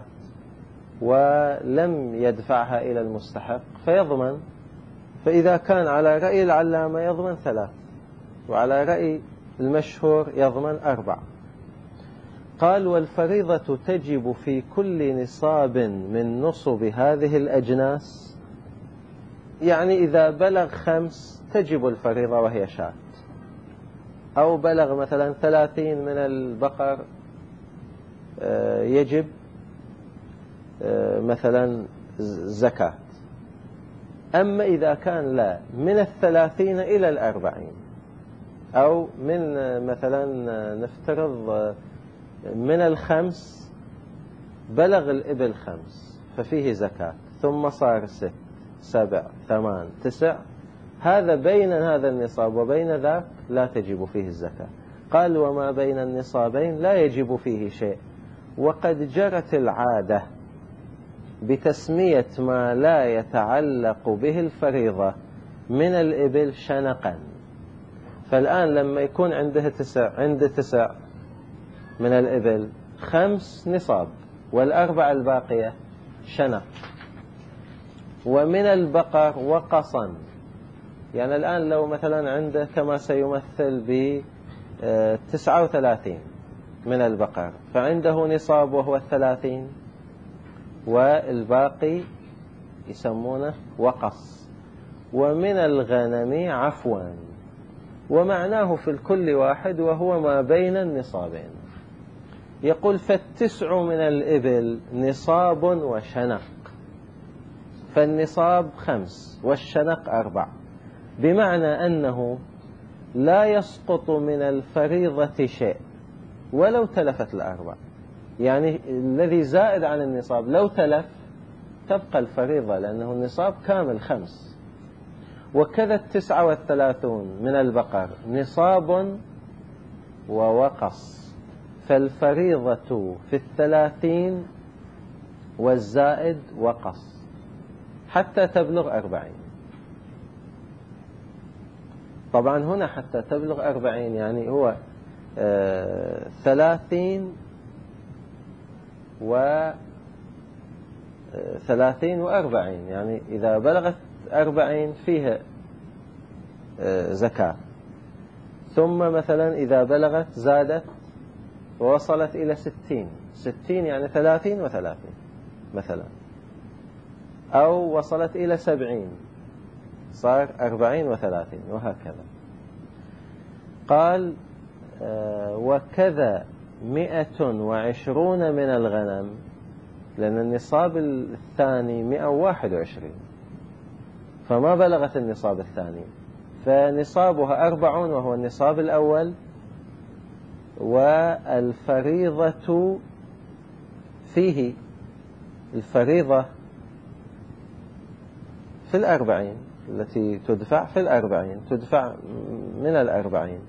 ولم يدفعها إلى المستحق فيضمن، فإذا كان على رأي العلامة يضمن ثلاث، وعلى رأي المشهور يضمن أربع. قال والفريضة تجب في كل نصاب من نصب هذه الأجناس يعني إذا بلغ خمس تجب الفريضة وهي شاة، أو بلغ مثلا ثلاثين من البقر يجب مثلا زكاة. أما إذا كان لا من الثلاثين إلى الأربعين، أو من مثلا نفترض من الخمس بلغ الإبل خمس ففيه زكاة، ثم صار ست سبع ثمان تسع، هذا بين هذا النصاب وبين ذاك لا تجب فيه الزكاة. قال وما بين النصابين لا يجب فيه شيء. وقد جرت العادة بتسمية ما لا يتعلق به الفريضة من الإبل شنقا. فالآن لما يكون عنده تسع عند تسع من الإبل خمس نصاب، والأربع الباقية شنق. ومن البقر وقصا، يعني الآن لو مثلا عنده كما سيمثل ب تسعة وثلاثين من البقر، فعنده نصاب وهو الثلاثين، والباقي يسمونه وقص. ومن الغنم عفوا، ومعناه في الكل واحد وهو ما بين النصابين. يقول فالتسع من الإبل نصاب وشنق، فالنصاب خمس والشنق أربع، بمعنى أنه لا يسقط من الفريضة شيء ولو تلفت الأربع. يعني الذي زائد عن النصاب لو تلف تبقى الفريضة، لأنه النصاب كامل خمس. وكذا التسعة والثلاثون من البقر نصاب ووقص، فالفريضة في الثلاثين والزائد وقص حتى تبلغ أربعين. طبعا هنا حتى تبلغ أربعين يعني هو آه ثلاثين و آه ثلاثين وأربعين، يعني إذا بلغت أربعين فيها آه زكاة، ثم مثلا إذا بلغت زادت ووصلت إلى ستين، ستين يعني ثلاثين وثلاثين مثلا، أو وصلت إلى سبعين صار أربعين وثلاثين، وهكذا. قال آه وكذا مئة وعشرون من الغنم، لأن النصاب الثاني مئة وواحد وعشرين فما بلغت النصاب الثاني، فنصابها أربعون وهو النصاب الأول، والفريضة فيه الفريضة في الأربعين التي تدفع في الأربعين تدفع من الأربعين،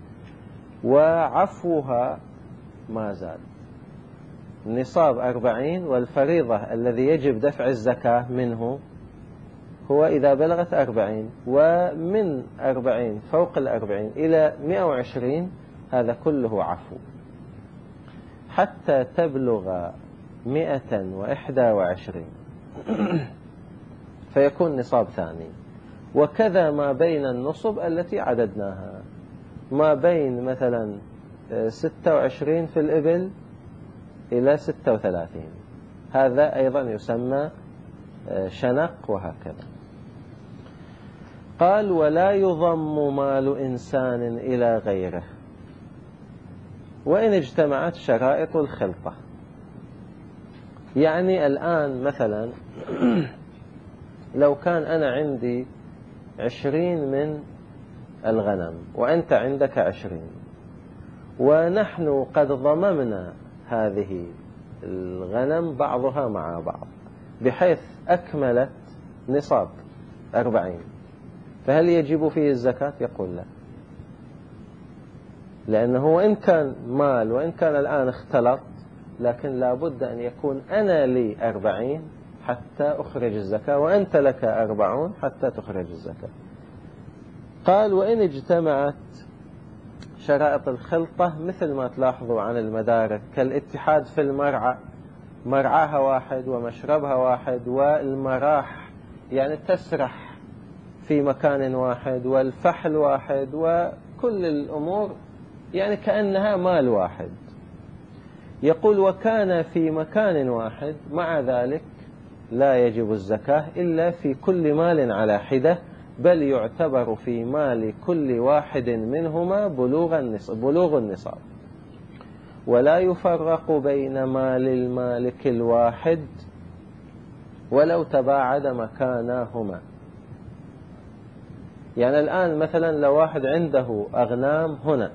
وعفوها ما زال. النصاب أربعين، والفريضة الذي يجب دفع الزكاة منه هو إذا بلغت أربعين، ومن أربعين فوق الأربعين إلى مئة وعشرين هذا كله عفو حتى تبلغ مئة وإحدى وعشرين فيكون نصاب ثاني. وكذا ما بين النصب التي عددناها، ما بين مثلا ستة وعشرين في الإبل إلى ستة وثلاثين، هذا أيضا يسمى شنق، وهكذا. قال ولا يضم مال إنسان إلى غيره وإن اجتمعت شرائط الخلطة. يعني الآن مثلا لو كان أنا عندي عشرين من الغنم وأنت عندك عشرين، ونحن قد ضممنا هذه الغنم بعضها مع بعض بحيث أكملت نصاب أربعين، فهل يجب فيه الزكاة؟ يقول لا، لأنه وإن كان مال وإن كان الآن اختلط، لكن لا بد أن يكون أنا لي أربعين حتى أخرج الزكاة، وأنت لك أربعون حتى تخرج الزكاة. قال وإن اجتمعت شرائط الخلطة مثل ما تلاحظوا عن المدارك كالاتحاد في المرعى، مرعاها واحد ومشربها واحد، والمراح يعني تسرح في مكان واحد، والفحل واحد، وكل الأمور يعني كأنها مال واحد. يقول وكان في مكان واحد، مع ذلك لا يجب الزكاة إلا في كل مال على حدة، بل يعتبر في مال كل واحد منهما بلوغ النصاب, بلوغ النصاب، ولا يفرق بين مال المالك الواحد ولو تباعد مكاناهما. يعني الآن مثلا لو واحد عنده أغنام هنا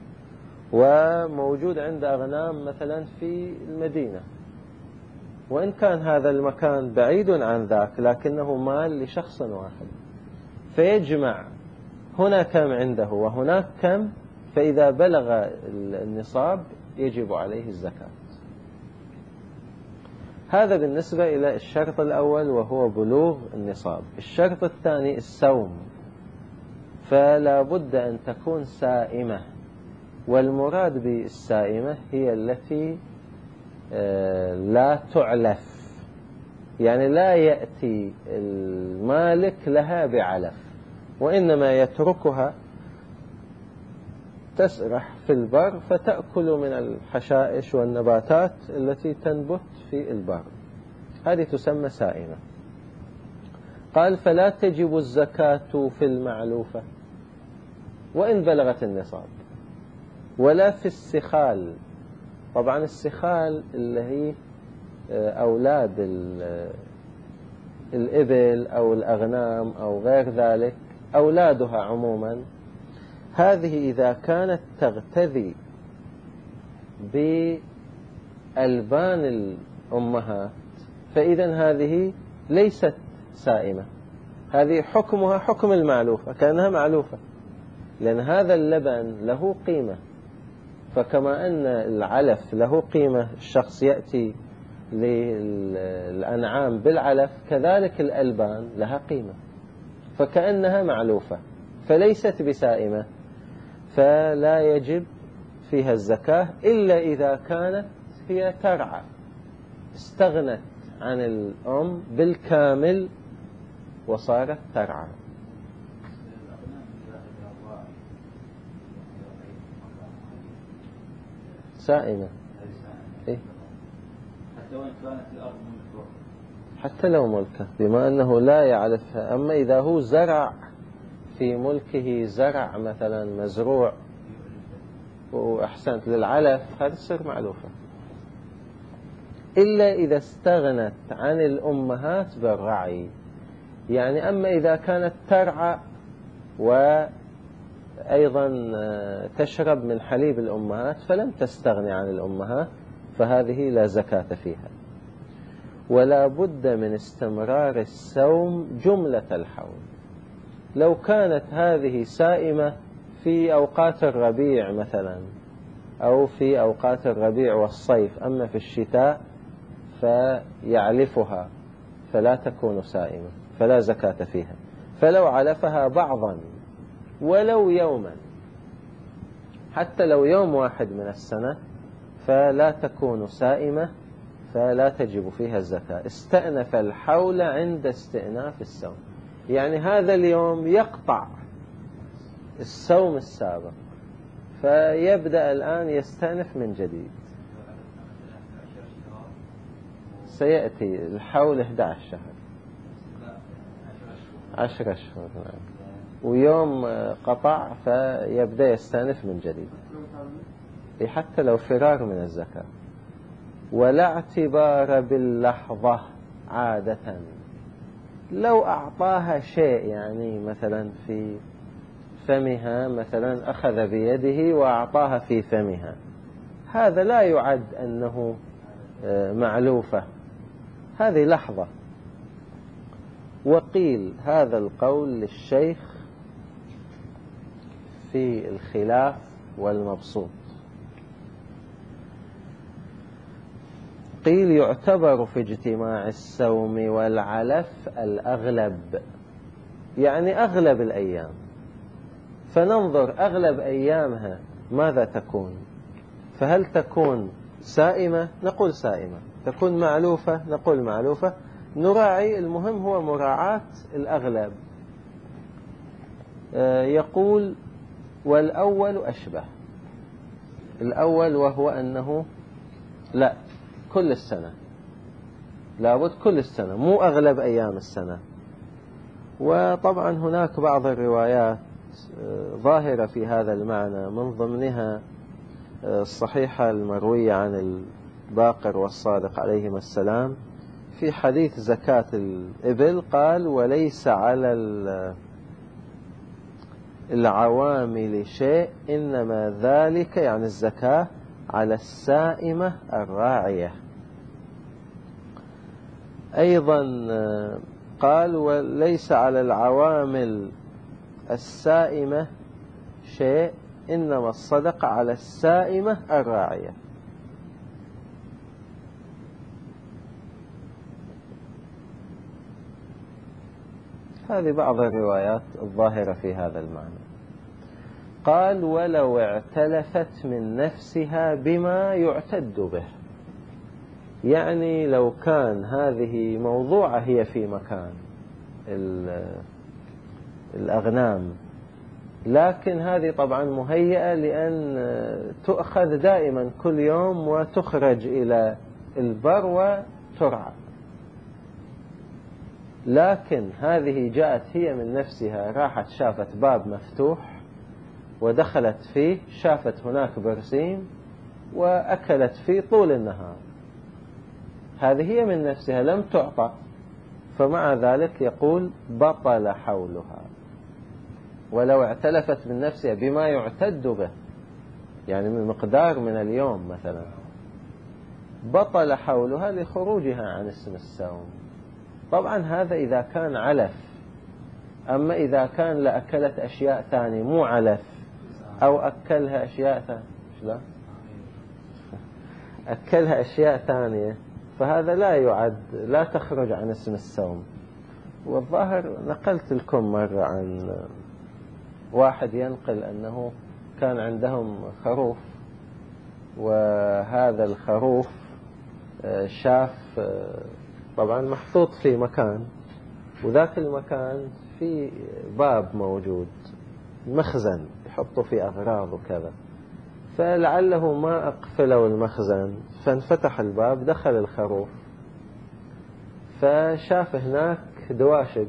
وموجود عنده أغنام مثلا في المدينة، وإن كان هذا المكان بعيد عن ذاك لكنه مال لشخص واحد، فيجمع هنا كم عنده وهناك كم، فإذا بلغ النصاب يجب عليه الزكاة. هذا بالنسبة إلى الشرط الأول وهو بلوغ النصاب. الشرط الثاني السوم، فلا بد أن تكون سائمة، والمراد بالسائمة هي التي لا تعلف، يعني لا يأتي المالك لها بعلف، وإنما يتركها تسرح في البر فتأكل من الحشائش والنباتات التي تنبت في البر، هذه تسمى سائمة. قال فلا تجب الزكاة في المعلوفة وإن بلغت النصاب، ولا في السخال. طبعا السخال اللي هي أولاد الإبل أو الأغنام أو غير ذلك، أولادها عموما، هذه إذا كانت تغتذي بألبان الأمهات فإذا هذه ليست سائمة، هذه حكمها حكم المعلوفة، كأنها معلوفة، لأن هذا اللبن له قيمة. فكما أن العلف له قيمة، الشخص يأتي للأنعام بالعلف، كذلك الألبان لها قيمة، فكأنها معلوفة فليست بسائمة، فلا يجب فيها الزكاة إلا إذا كانت هي ترعى، استغنت عن الأم بالكامل وصارت ترعى. سائمة إيه؟ حتى لو ملكه، بما أنه لا يعرفها. أما إذا هو زرع في ملكه زرع مثلا مزروع وأحسنت للعلف، هذا تصير معلوفة، إلا إذا استغنت عن الأمهات بالرعي. يعني أما إذا كانت ترعى وأيضا تشرب من حليب الأمهات فلم تستغني عن الأمهات، فهذه لا زكاة فيها. ولا بد من استمرار السوم جملة الحول. لو كانت هذه سائمة في أوقات الربيع مثلا أو في أوقات الربيع والصيف، أما في الشتاء فيعلفها فلا تكون سائمة، فلا زكاة فيها. فلو علفها بعضا ولو يوما، حتى لو يوم واحد من السنة، فلا تكون سائمة، فلا تجب فيها الزكاة. استأنف الحول عند استئناف السوم، يعني هذا اليوم يقطع السوم السابق، فيبدأ الآن يستأنف من جديد. سيأتي الحول أحد عشر شهر، عشر أشهر، ويوم قطع فيبدأ يستأنف من جديد، حتى لو فرار من الزكاة. ولا اعتبار باللحظة عادة. لو أعطاها شيء، يعني مثلا في فمها، مثلا أخذ بيده وأعطاها في فمها، هذا لا يعد أنه معلوفة، هذه لحظة. وقيل هذا القول للشيخ في الخلاف والمبسوط. قيل يعتبر في اجتماع السوم والعلف الأغلب، يعني أغلب الأيام، فننظر أغلب أيامها ماذا تكون، فهل تكون سائمة؟ نقول سائمة. تكون معلوفة؟ نقول معلوفة. نراعي، المهم هو مراعاة الأغلب. يقول والأول أشبه. الأول وهو أنه لا، كل السنة، لابد كل السنة، مو أغلب أيام السنة. وطبعا هناك بعض الروايات ظاهرة في هذا المعنى، من ضمنها الصحيحة المروية عن الباقر والصادق عليهما السلام في حديث زكاة الإبل، قال: وليس على العوامل شيء إنما ذلك، يعني الزكاة، على السائمة الراعية. أيضا قال: وليس على العوامل السائمة شيء إنما الصدقة على السائمة الراعية. هذه بعض الروايات الظاهرة في هذا المعنى. قال: ولو اعتلفت من نفسها بما يعتد به، يعني لو كان هذه موضوعة هي في مكان الأغنام، لكن هذه طبعا مهيئة لأن تؤخذ دائما كل يوم وتخرج إلى البر وترعى، لكن هذه جاءت هي من نفسها، راحت شافت باب مفتوح ودخلت فيه، شافت هناك برسيم وأكلت فيه طول النهار. هذه هي من نفسها لم تعطى، فمع ذلك يقول: بطل حولها. ولو اعتلفت من نفسها بما يعتد به، يعني من مقدار من اليوم مثلا، بطل حولها لخروجها عن اسم السوم. طبعا هذا إذا كان علف، أما إذا كان لأكلت أشياء ثانية مو علف، أو أكلها أشياء ثانية، لا أكلها أشياء ثانية، فهذا لا يعد، لا تخرج عن اسم السوم. والظاهر نقلت لكم مرة عن واحد ينقل أنه كان عندهم خروف، وهذا الخروف شاف طبعا محطوط في مكان، وذاك المكان في باب موجود، مخزن يحطوا فيه أغراض وكذا، فلعله ما أقفلوا المخزن، فانفتح الباب، دخل الخروف فشاف هناك دواشق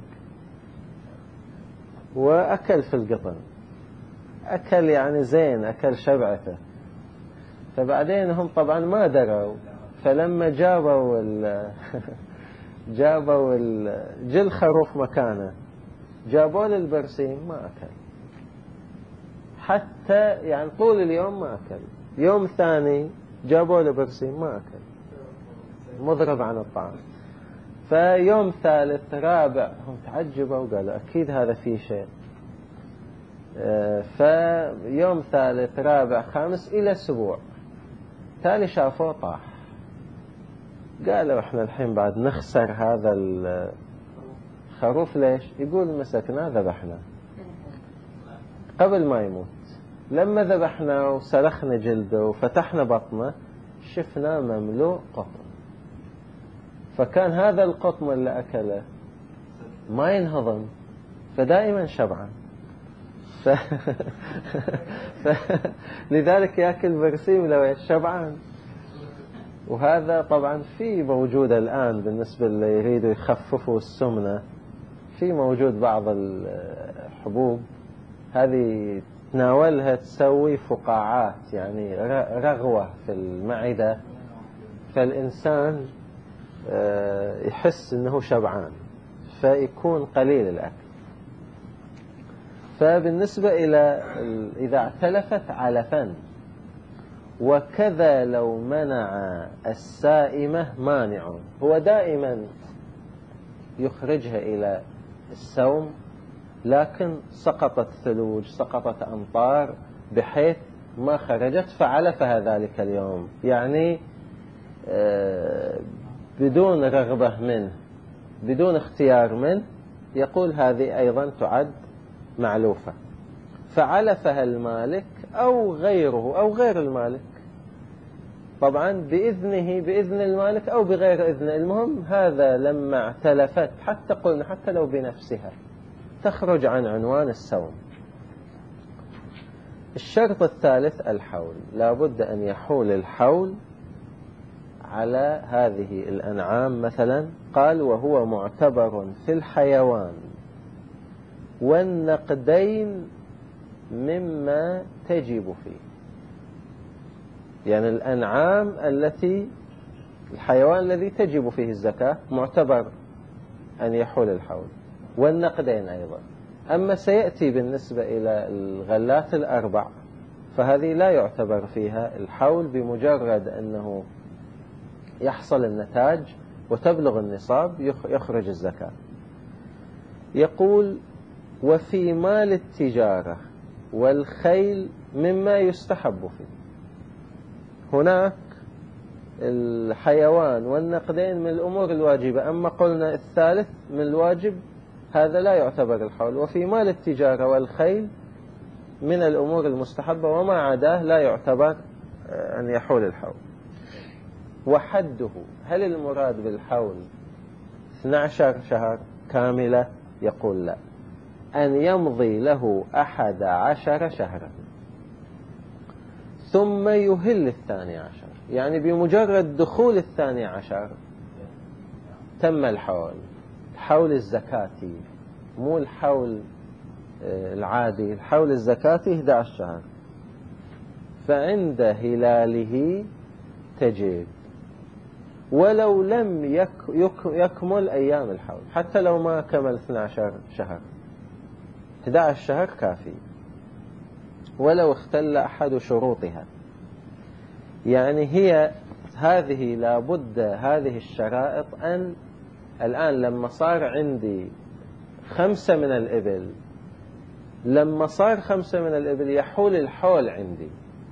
وأكل في القطن، أكل يعني زين، أكل شبعته. فبعدين هم طبعا ما دروا، فلما جابوا ال جابوا ال جل خروف مكانه، جابوا له البرسيم ما أكل، حتى يعني طول اليوم ما أكل. يوم ثاني جابوا له برسيم ما أكل، مضرب عن الطعام. فيوم ثالث رابع هم تعجبوا وقالوا أكيد هذا فيه شيء. فيوم ثالث رابع خامس إلى أسبوع تالي شافوه طاح. قالوا احنا الحين بعد نخسر هذا الخروف. ليش؟ يقول مسكناه ذبحناه قبل ما يموت. لما ذبحناه وسلخنا جلده وفتحنا بطنه شفنا مملوء قطن، فكان هذا القطن اللي أكله ما ينهضم، فدائما شبعان. ف... ف... لذلك يأكل برسيم لو شبعان. وهذا طبعا في موجود الآن بالنسبة اللي يريدوا يخففوا السمنة، في موجود بعض الحبوب هذه تناولها تسوي فقاعات، يعني رغوة في المعدة، فالإنسان يحس أنه شبعان فيكون قليل الأكل. فبالنسبة إلى إذا اعتلفت علفا، وكذا لو منع السائمة مانع، هو دائما يخرجها إلى السوم، لكن سقطت ثلوج، سقطت أمطار بحيث ما خرجت فعلفها ذلك اليوم، يعني بدون رغبة منه، بدون اختيار منه، يقول هذه أيضا تعد معلوفة. فعلفها المالك أو غيره أو غير المالك، طبعا بإذنه، بإذن المالك أو بغير إذنه، المهم هذا لما اعتلفت، حتى قلنا حتى لو بنفسها، تخرج عن عنوان السوم. الشرط الثالث الحول، لا بد أن يحول الحول على هذه الأنعام مثلا، قال وهو معتبر في الحيوان والنقدين مما تجب فيه. يعني الأنعام التي الحيوان الذي تجب فيه الزكاة معتبر أن يحول الحول، والنقدين أيضا. أما سيأتي بالنسبة إلى الغلات الأربع فهذه لا يعتبر فيها الحول، بمجرد أنه يحصل النتاج وتبلغ النصاب يخرج الزكاة. يقول وفي مال التجارة والخيل مما يستحب فيه. هناك الحيوان والنقدين من الأمور الواجبة، أما قلنا الثالث من الواجب هذا لا يعتبر الحول. وفي مال التجارة والخيل من الأمور المستحبة، وما عداه لا يعتبر أن يحول الحول. وحده، هل المراد بالحول اثني عشر شهر كاملة؟ يقول لا، أن يمضي له أحد عشر شهرا ثم يهل الثاني عشر. يعني بمجرد دخول الثاني عشر تم الحول، الحول الزكاتي مو الحول العادي، الحول الزكاتي أحد عشر شهر. فعند هلاله تجب ولو لم يك يك يكمل أيام الحول، حتى لو ما كمل اثني عشر شهر، أحد عشر شهر كافي ولو اختل أحد شروطها. يعني هي هذه لابد هذه الشرائط أن الآن لما صار عندي خمسة من الإبل، لما صار خمسة من الإبل يحول الحول عندي،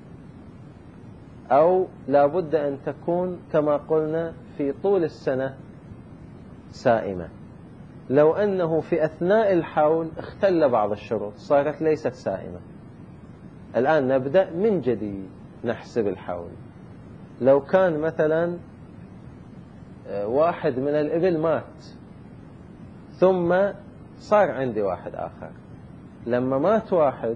أو لابد أن تكون كما قلنا في طول السنة سائمة. لو أنه في أثناء الحول اختل بعض الشروط صارت ليست سائمة، الآن نبدأ من جديد نحسب الحول. لو كان مثلا واحد من الإبل مات ثم صار عندي واحد آخر، لما مات واحد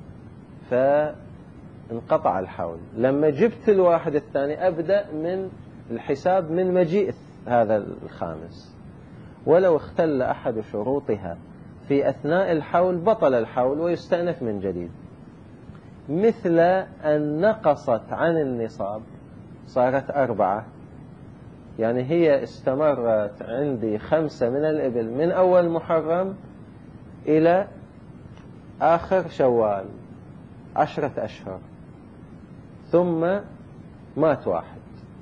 فانقطع الحول، لما جبت الواحد الثاني أبدأ من الحساب من مجيء هذا الخامس. ولو اختل أحد شروطها في أثناء الحول بطل الحول ويستأنف من جديد. مثل أن نقصت عن النصاب صارت أربعة، يعني هي استمرت عندي خمسة من الإبل من أول محرم إلى آخر شوال عشرة أشهر، ثم مات واحد.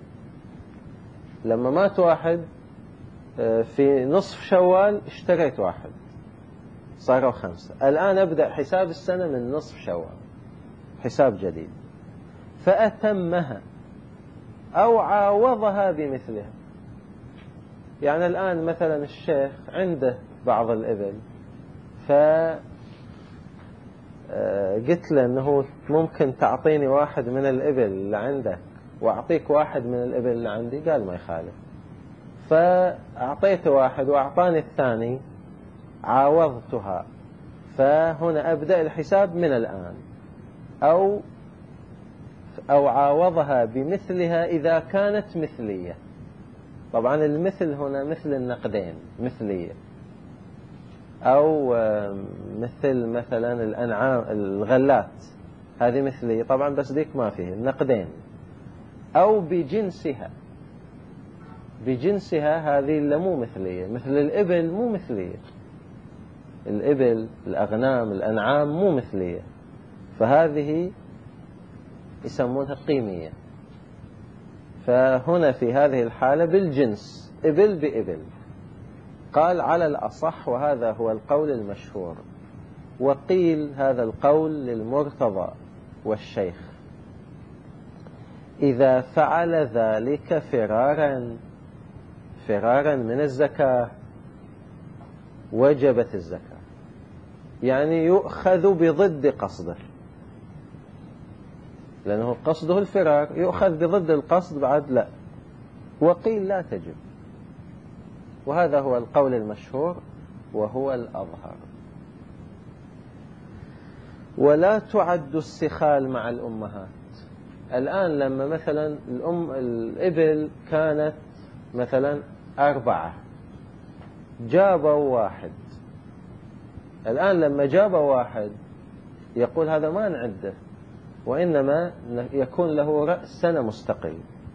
لما مات واحد في نصف شوال اشتريت واحد صاروا خمسة. الآن أبدأ حساب السنة من نصف شوال، حساب جديد. فأتمها أو عاوضها بمثلها. يعني الآن مثلا الشيخ عنده بعض الإبل، فقلت له أنه ممكن تعطيني واحد من الإبل اللي عندك وأعطيك واحد من الإبل اللي عندي، قال ما يخالف. فأعطيته واحد وأعطاني الثاني، عاوضتها. فهنا أبدأ الحساب من الآن، أو أو عاوضها بمثلها إذا كانت مثلية. طبعا المثل هنا مثل النقدين مثلية، أو مثل مثلا الأنعام الغلات هذه مثلية طبعا، بس ديك ما فيه النقدين. أو بجنسها، بجنسها هذه اللي مو مثلية، مثل الإبل مو مثلية، الإبل الأغنام الأنعام مو مثلية، فهذه يسمونها قيمية. فهنا في هذه الحالة بالجنس إبل بإبل. قال على الأصح، وهذا هو القول المشهور، وقيل هذا القول للمرتضى والشيخ، إذا فعل ذلك فرارا فرارا من الزكاة وجبت الزكاة. يعني يؤخذ بضد قصده، لأنه قصده الفرار، يؤخذ بضد القصد بعد لا. وقيل لا تجب، وهذا هو القول المشهور وهو الأظهر. ولا تعد السخال مع الأمهات. الآن لما مثلا الأم الإبل كانت مثلا أربعة، جابوا واحد، الآن لما جابوا واحد يقول هذا ما نعده، وإنما يكون له رأس سنة مستقل.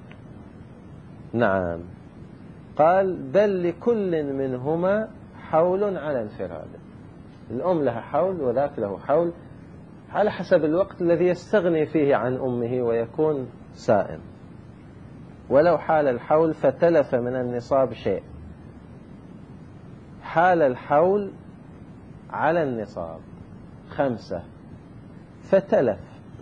نعم. قال بل لكل منهما حول على انفراده، الأم لها حول وذاك له حول على حسب الوقت الذي يستغني فيه عن أمه ويكون سائم. ولو حال الحول فتلف من النصاب شيء، حال الحول على النصاب خمسة فتلف،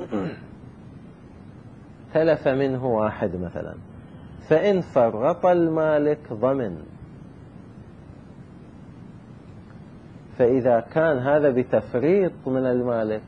تلف منه واحد مثلا، فإن فرط المالك ضمن. فإذا كان هذا بتفريط من المالك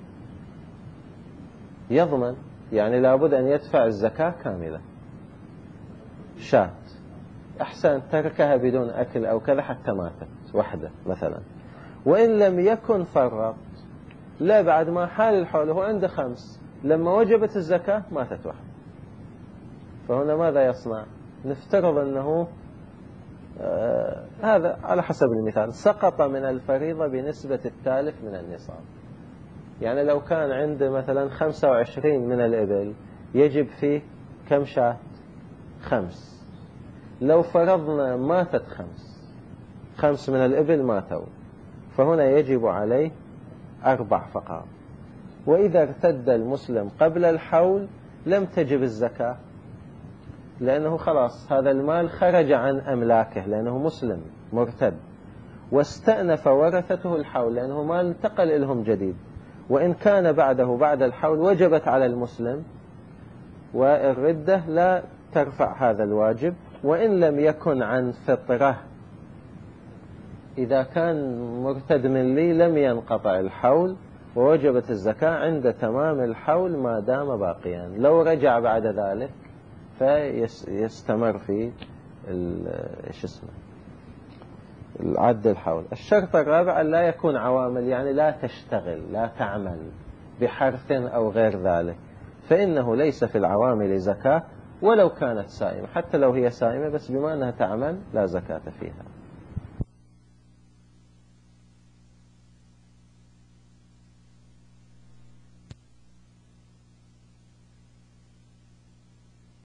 يضمن، يعني لابد أن يدفع الزكاة كاملة. شاة أحسن تركها بدون أكل أو كذا حتى ماتت وحدة مثلا. وإن لم يكن فرط، لا بعد ما حال الحول هو عنده خمس، لما وجبت الزكاة ماتت واحدة، فهنا ماذا يصنع؟ نفترض أنه آه هذا على حسب المثال سقط من الفريضة بنسبة الثالث من النصاب. يعني لو كان عنده مثلا خمسة وعشرين من الإبل يجب فيه كم شاة؟ خمس. لو فرضنا ماتت خمس، خمس من الإبل ماتوا، فهنا يجب عليه أربع فقط. وإذا ارتد المسلم قبل الحول لم تجب الزكاة، لأنه خلاص هذا المال خرج عن أملاكه لأنه مسلم مرتد، واستأنف ورثته الحول لأنه مال انتقل إلهم جديد. وإن كان بعده بعد الحول وجبت على المسلم، والردة لا ترفع هذا الواجب. وإن لم يكن عن فطرة، إذا كان مرتد من لي لم ينقطع الحول ووجبت الزكاة عند تمام الحول ما دام باقيا. لو رجع بعد ذلك فيستمر في ايش اسمه العد الحول. الشرط الرابع لا يكون عوامل، يعني لا تشتغل لا تعمل بحرث أو غير ذلك، فإنه ليس في العوامل زكاة ولو كانت سائمة، حتى لو هي سائمة بس بما أنها تعمل لا زكاة فيها.